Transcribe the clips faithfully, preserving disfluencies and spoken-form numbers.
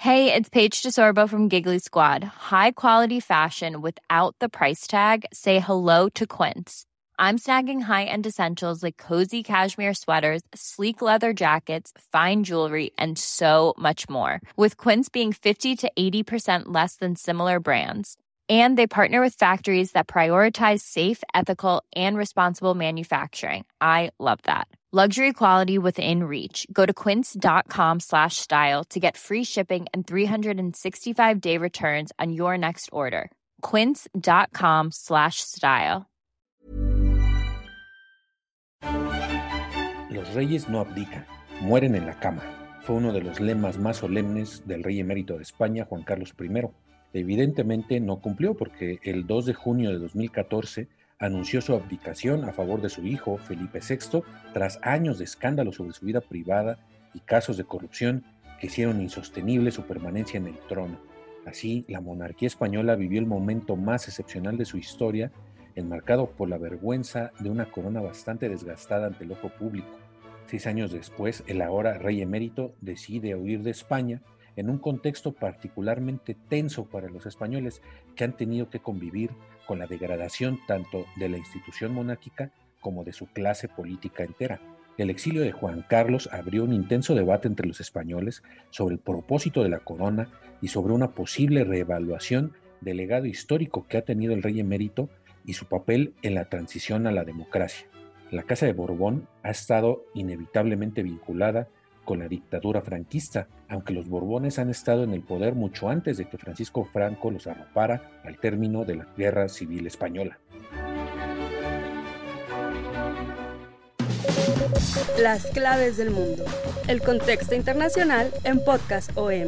Hey, it's Paige DeSorbo from Giggly Squad. High quality fashion without the price tag. Say hello to Quince. I'm snagging high-end essentials like cozy cashmere sweaters, sleek leather jackets, fine jewelry, and so much more. With Quince being fifty to eighty percent less than similar brands. And they partner with factories that prioritize safe, ethical, and responsible manufacturing. I love that. Luxury quality within reach. Go to quince.com slash style to get free shipping and three sixty-five day returns on your next order. Quince.com slash style. Los reyes no abdican, mueren en la cama. Fue uno de los lemas más solemnes del rey emérito de España, Juan Carlos primero. Evidentemente no cumplió porque el dos de junio de dos mil catorce anunció su abdicación a favor de su hijo, Felipe sexto, tras años de escándalos sobre su vida privada y casos de corrupción que hicieron insostenible su permanencia en el trono. Así, la monarquía española vivió el momento más excepcional de su historia, enmarcado por la vergüenza de una corona bastante desgastada ante el ojo público. Seis años después, el ahora rey emérito decide huir de España en un contexto particularmente tenso para los españoles que han tenido que convivir con la degradación tanto de la institución monárquica como de su clase política entera. El exilio de Juan Carlos abrió un intenso debate entre los españoles sobre el propósito de la corona y sobre una posible reevaluación del legado histórico que ha tenido el rey emérito y su papel en la transición a la democracia. La Casa de Borbón ha estado inevitablemente vinculada con la dictadura franquista, aunque los Borbones han estado en el poder mucho antes de que Francisco Franco los arropara al término de la Guerra Civil Española. Las claves del mundo. El contexto internacional en Podcast O M.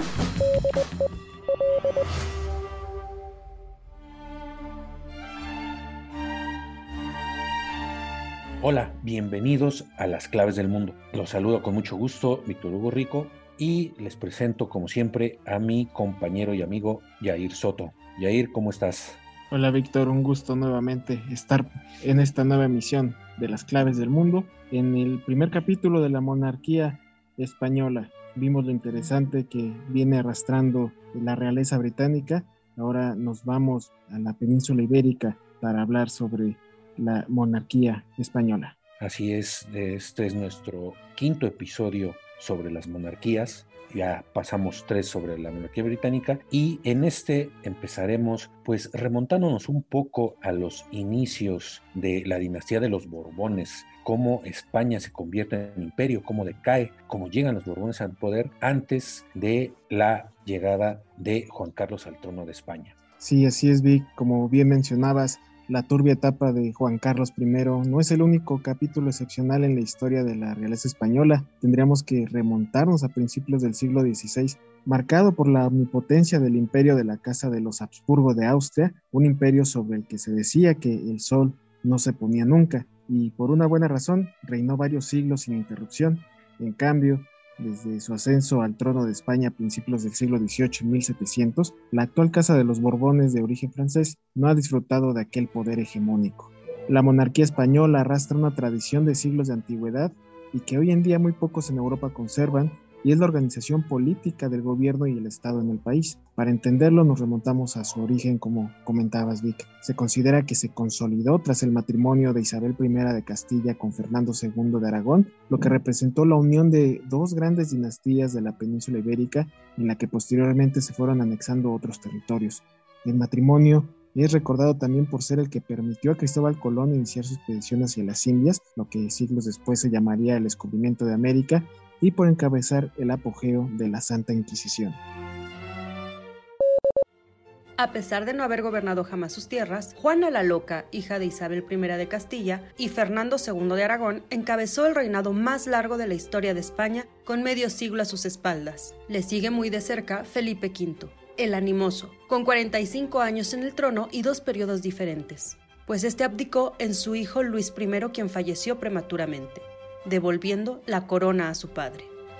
Hola, bienvenidos a Las Claves del Mundo. Los saludo con mucho gusto, Víctor Hugo Rico, y les presento, como siempre, a mi compañero y amigo Yair Soto. Yair, ¿cómo estás? Hola, Víctor, un gusto nuevamente estar en esta nueva emisión de Las Claves del Mundo. En el primer capítulo de la monarquía española vimos lo interesante que viene arrastrando la realeza británica. Ahora nos vamos a la península ibérica para hablar sobre la monarquía española. Así es, este es nuestro quinto episodio sobre las monarquías. Ya pasamos tres sobre la monarquía británica y en este empezaremos pues remontándonos un poco a los inicios de la dinastía de los Borbones, cómo España se convierte en imperio, cómo decae, cómo llegan los Borbones al poder antes de la llegada de Juan Carlos al trono de España. Sí, así es, Vic, como bien mencionabas, la turbia etapa de Juan Carlos primero no es el único capítulo excepcional en la historia de la realeza española. Tendríamos que remontarnos a principios del siglo dieciséis, marcado por la omnipotencia del imperio de la Casa de los Habsburgo de Austria, un imperio sobre el que se decía que el sol no se ponía nunca, y por una buena razón reinó varios siglos sin interrupción. En cambio, desde su ascenso al trono de España a principios del siglo dieciocho, en mil setecientos, la actual Casa de los Borbones de origen francés no ha disfrutado de aquel poder hegemónico. La monarquía española arrastra una tradición de siglos de antigüedad y que hoy en día muy pocos en Europa conservan, y es la organización política del gobierno y el Estado en el país. Para entenderlo nos remontamos a su origen, como comentabas, Vic. Se considera que se consolidó tras el matrimonio de Isabel primera de Castilla con Fernando segundo de Aragón, lo que representó la unión de dos grandes dinastías de la península ibérica, en la que posteriormente se fueron anexando otros territorios. El matrimonio es recordado también por ser el que permitió a Cristóbal Colón iniciar su expedición hacia las Indias, lo que siglos después se llamaría el descubrimiento de América, y por encabezar el apogeo de la Santa Inquisición. A pesar de no haber gobernado jamás sus tierras, Juana la Loca, hija de Isabel primera de Castilla, y Fernando segundo de Aragón, encabezó el reinado más largo de la historia de España, con medio siglo a sus espaldas. Le sigue muy de cerca Felipe quinto, el animoso, con cuarenta y cinco años en el trono y dos periodos diferentes, pues este abdicó en su hijo Luis primero, quien falleció prematuramente, devolviendo la corona a su padre.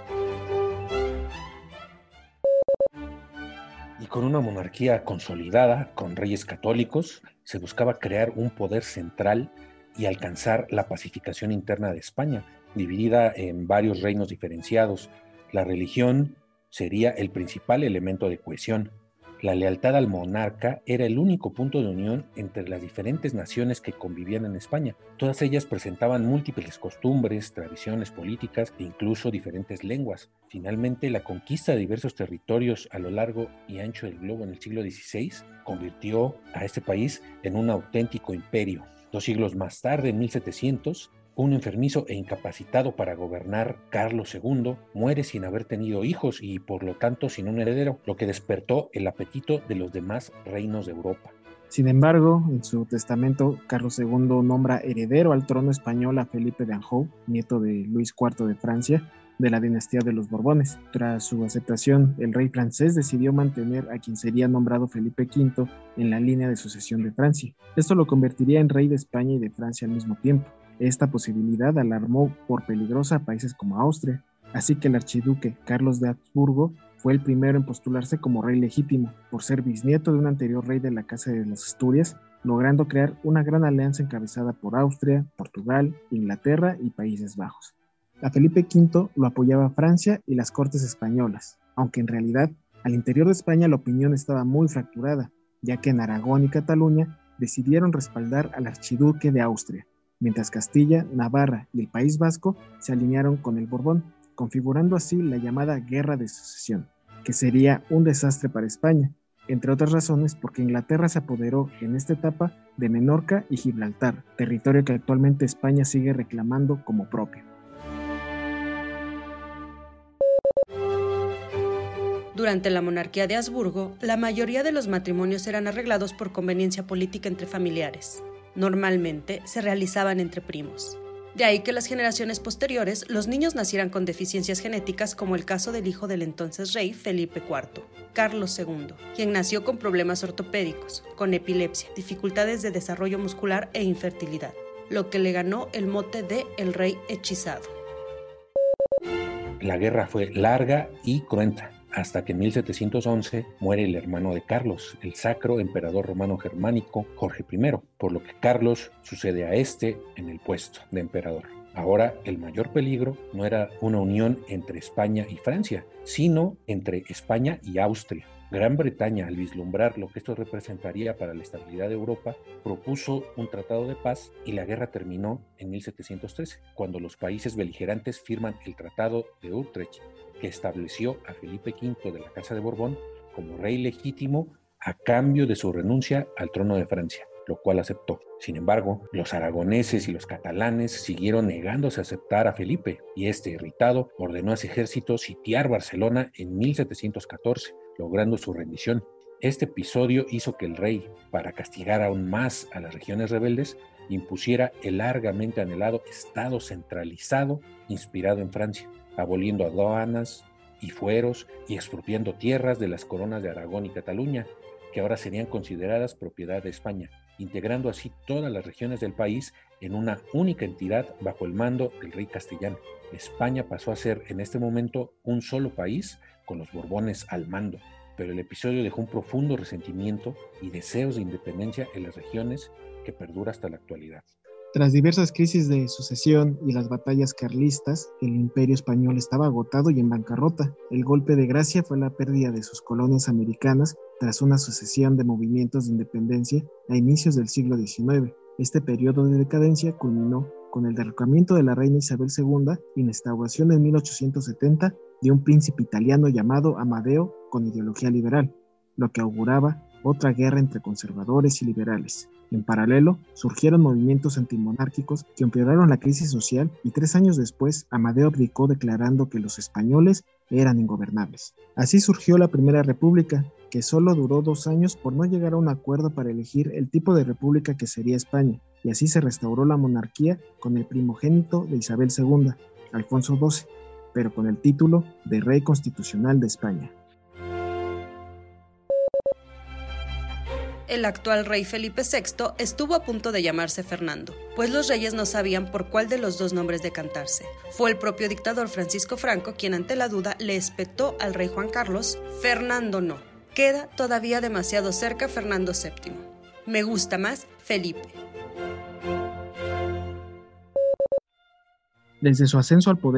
Y con una monarquía consolidada, con reyes católicos, se buscaba crear un poder central y alcanzar la pacificación interna de España, dividida en varios reinos diferenciados. La religión sería el principal elemento de cohesión. La lealtad al monarca era el único punto de unión entre las diferentes naciones que convivían en España. Todas ellas presentaban múltiples costumbres, tradiciones políticas e incluso diferentes lenguas. Finalmente, la conquista de diversos territorios a lo largo y ancho del globo en el siglo dieciséis convirtió a este país en un auténtico imperio. Dos siglos más tarde, en mil setecientos, un enfermizo e incapacitado para gobernar Carlos segundo muere sin haber tenido hijos y por lo tanto sin un heredero, lo que despertó el apetito de los demás reinos de Europa. Sin embargo, en su testamento, Carlos segundo nombra heredero al trono español a Felipe de Anjou, nieto de Luis cuarto de Francia, de la dinastía de los Borbones. Tras su aceptación, el rey francés decidió mantener a quien sería nombrado Felipe quinto en la línea de sucesión de Francia. Esto lo convertiría en rey de España y de Francia al mismo tiempo. Esta posibilidad alarmó por peligrosa a países como Austria, así que el archiduque Carlos de Habsburgo fue el primero en postularse como rey legítimo, por ser bisnieto de un anterior rey de la Casa de las Asturias, logrando crear una gran alianza encabezada por Austria, Portugal, Inglaterra y Países Bajos. A Felipe quinto lo apoyaba Francia y las cortes españolas, aunque en realidad al interior de España la opinión estaba muy fracturada, ya que en Aragón y Cataluña decidieron respaldar al archiduque de Austria, mientras Castilla, Navarra y el País Vasco se alinearon con el Borbón, configurando así la llamada Guerra de Sucesión, que sería un desastre para España, entre otras razones porque Inglaterra se apoderó en esta etapa de Menorca y Gibraltar, territorio que actualmente España sigue reclamando como propio. Durante la monarquía de Habsburgo, la mayoría de los matrimonios eran arreglados por conveniencia política entre familiares. Normalmente se realizaban entre primos. De ahí que las generaciones posteriores los niños nacieran con deficiencias genéticas, como el caso del hijo del entonces rey Felipe cuarto, Carlos segundo, quien nació con problemas ortopédicos, con epilepsia, dificultades de desarrollo muscular e infertilidad, lo que le ganó el mote de el rey hechizado. La guerra fue larga y cruenta, hasta que en mil setecientos once muere el hermano de Carlos, el sacro emperador romano germánico Jorge primero, por lo que Carlos sucede a este en el puesto de emperador. Ahora el mayor peligro no era una unión entre España y Francia, sino entre España y Austria. Gran Bretaña, al vislumbrar lo que esto representaría para la estabilidad de Europa, propuso un tratado de paz y la guerra terminó en mil setecientos trece, cuando los países beligerantes firman el Tratado de Utrecht, que estableció a Felipe quinto de la Casa de Borbón como rey legítimo a cambio de su renuncia al trono de Francia, lo cual aceptó. Sin embargo, los aragoneses y los catalanes siguieron negándose a aceptar a Felipe, y este, irritado, ordenó a su ejército sitiar Barcelona en mil setecientos catorce, logrando su rendición. Este episodio hizo que el rey, para castigar aún más a las regiones rebeldes, impusiera el largamente anhelado Estado centralizado inspirado en Francia, aboliendo aduanas y fueros y expropiando tierras de las coronas de Aragón y Cataluña, que ahora serían consideradas propiedad de España, integrando así todas las regiones del país en una única entidad bajo el mando del rey castellano. España pasó a ser en este momento un solo país con los Borbones al mando, pero el episodio dejó un profundo resentimiento y deseos de independencia en las regiones que perdura hasta la actualidad. Tras diversas crisis de sucesión y las batallas carlistas, el imperio español estaba agotado y en bancarrota. El golpe de gracia fue la pérdida de sus colonias americanas tras una sucesión de movimientos de independencia a inicios del siglo diecinueve. Este periodo de decadencia culminó con el derrocamiento de la reina Isabel segunda y la instauración en mil ochocientos setenta de un príncipe italiano llamado Amadeo con ideología liberal, lo que auguraba otra guerra entre conservadores y liberales. En paralelo, surgieron movimientos antimonárquicos que empeoraron la crisis social y tres años después, Amadeo abdicó declarando que los españoles eran ingobernables. Así surgió la Primera República, que solo duró dos años por no llegar a un acuerdo para elegir el tipo de república que sería España, y así se restauró la monarquía con el primogénito de Isabel segunda, Alfonso doce, pero con el título de Rey Constitucional de España. El actual rey Felipe sexto estuvo a punto de llamarse Fernando, pues los reyes no sabían por cuál de los dos nombres decantarse. Fue el propio dictador Francisco Franco quien ante la duda le espetó al rey Juan Carlos: Fernando no, queda todavía demasiado cerca Fernando séptimo. Me gusta más Felipe. Desde su ascenso al poder,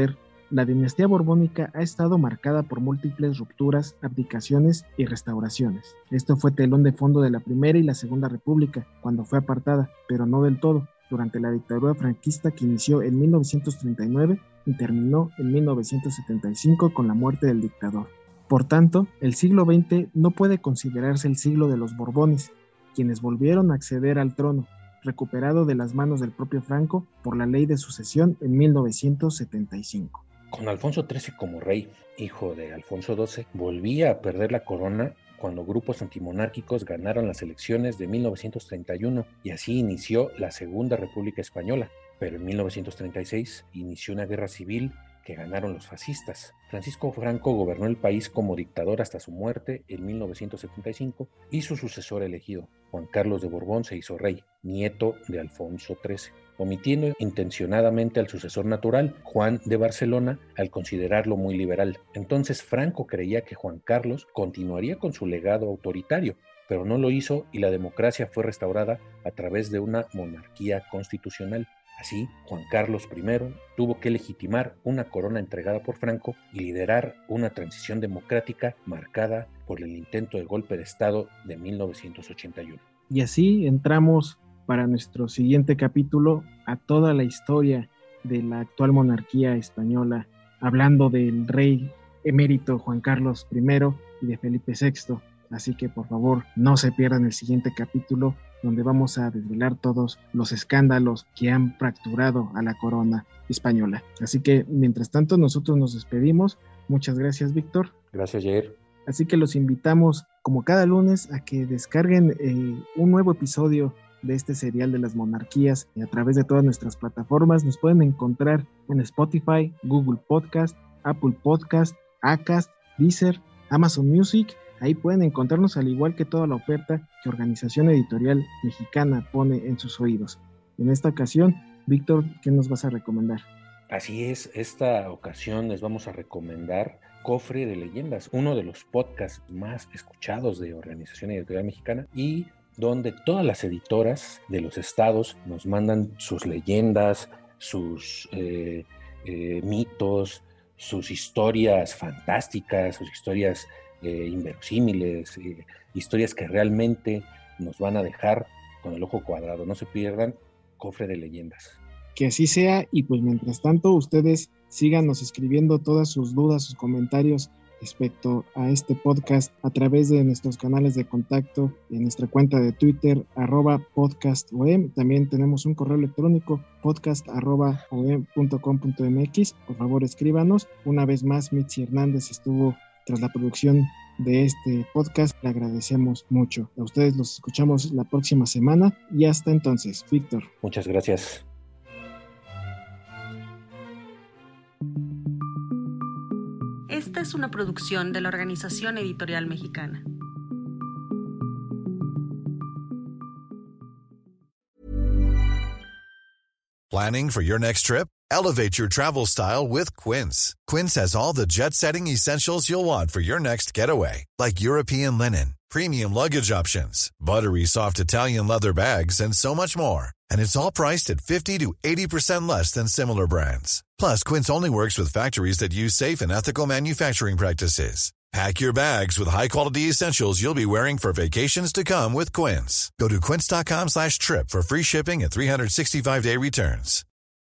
La dinastía borbónica ha estado marcada por múltiples rupturas, abdicaciones y restauraciones. Esto fue telón de fondo de la Primera y la Segunda República, cuando fue apartada, pero no del todo, durante la dictadura franquista que inició en mil novecientos treinta y nueve y terminó en mil novecientos setenta y cinco con la muerte del dictador. Por tanto, el siglo veinte no puede considerarse el siglo de los Borbones, quienes volvieron a acceder al trono, recuperado de las manos del propio Franco por la ley de sucesión en mil novecientos setenta y cinco. Con Alfonso trece como rey, hijo de Alfonso doce, volvía a perder la corona cuando grupos antimonárquicos ganaron las elecciones de mil novecientos treinta y uno y así inició la Segunda República Española. Pero en mil novecientos treinta y seis inició una guerra civil que ganaron los fascistas. Francisco Franco gobernó el país como dictador hasta su muerte en mil novecientos setenta y cinco y su sucesor elegido, Juan Carlos de Borbón, se hizo rey, nieto de Alfonso trece, omitiendo intencionadamente al sucesor natural, Juan de Barcelona, al considerarlo muy liberal. Entonces Franco creía que Juan Carlos continuaría con su legado autoritario, pero no lo hizo y la democracia fue restaurada a través de una monarquía constitucional. Así, Juan Carlos primero tuvo que legitimar una corona entregada por Franco y liderar una transición democrática marcada por el intento de golpe de Estado de mil novecientos ochenta y uno. Y así entramos para nuestro siguiente capítulo a toda la historia de la actual monarquía española, hablando del rey emérito Juan Carlos primero y de Felipe sexto. Así que por favor no se pierdan el siguiente capítulo, donde vamos a desvelar todos los escándalos que han fracturado a la corona española. Así que mientras tanto nosotros nos despedimos. Muchas gracias, Víctor. Gracias, Jair. Así que los invitamos como cada lunes a que descarguen eh, un nuevo episodio de este serial de las monarquías a través de todas nuestras plataformas. Nos pueden encontrar en Spotify, Google Podcast, Apple Podcast, Acast, Deezer, Amazon Music. Ahí pueden encontrarnos, al igual que toda la oferta que Organización Editorial Mexicana pone en sus oídos. En esta ocasión, Víctor, ¿qué nos vas a recomendar? Así es, esta ocasión les vamos a recomendar Cofre de Leyendas, uno de los podcasts más escuchados de Organización Editorial Mexicana y donde todas las editoras de los estados nos mandan sus leyendas, sus eh, eh, mitos, sus historias fantásticas, sus historias Eh, inverosímiles, eh, historias que realmente nos van a dejar con el ojo cuadrado. No se pierdan Cofre de Leyendas. Que así sea, y pues mientras tanto ustedes síganos escribiendo todas sus dudas, sus comentarios respecto a este podcast a través de nuestros canales de contacto en nuestra cuenta de Twitter, arroba podcastom. También tenemos un correo electrónico, podcast arroba om punto com punto mx. Por favor, escríbanos. Una vez más, Mitzi Hernández estuvo tras la producción de este podcast. Le agradecemos mucho. A ustedes los escuchamos la próxima semana y hasta entonces. Víctor. Muchas gracias. Esta es una producción de la Organización Editorial Mexicana. Planning for your next trip? Elevate your travel style with Quince. Quince has all the jet-setting essentials you'll want for your next getaway, like European linen, premium luggage options, buttery soft Italian leather bags, and so much more. And it's all priced at fifty to eighty percent less than similar brands. Plus, Quince only works with factories that use safe and ethical manufacturing practices. Pack your bags with high-quality essentials you'll be wearing for vacations to come with Quince. Go to quince dot com slash trip for free shipping and three sixty-five day returns.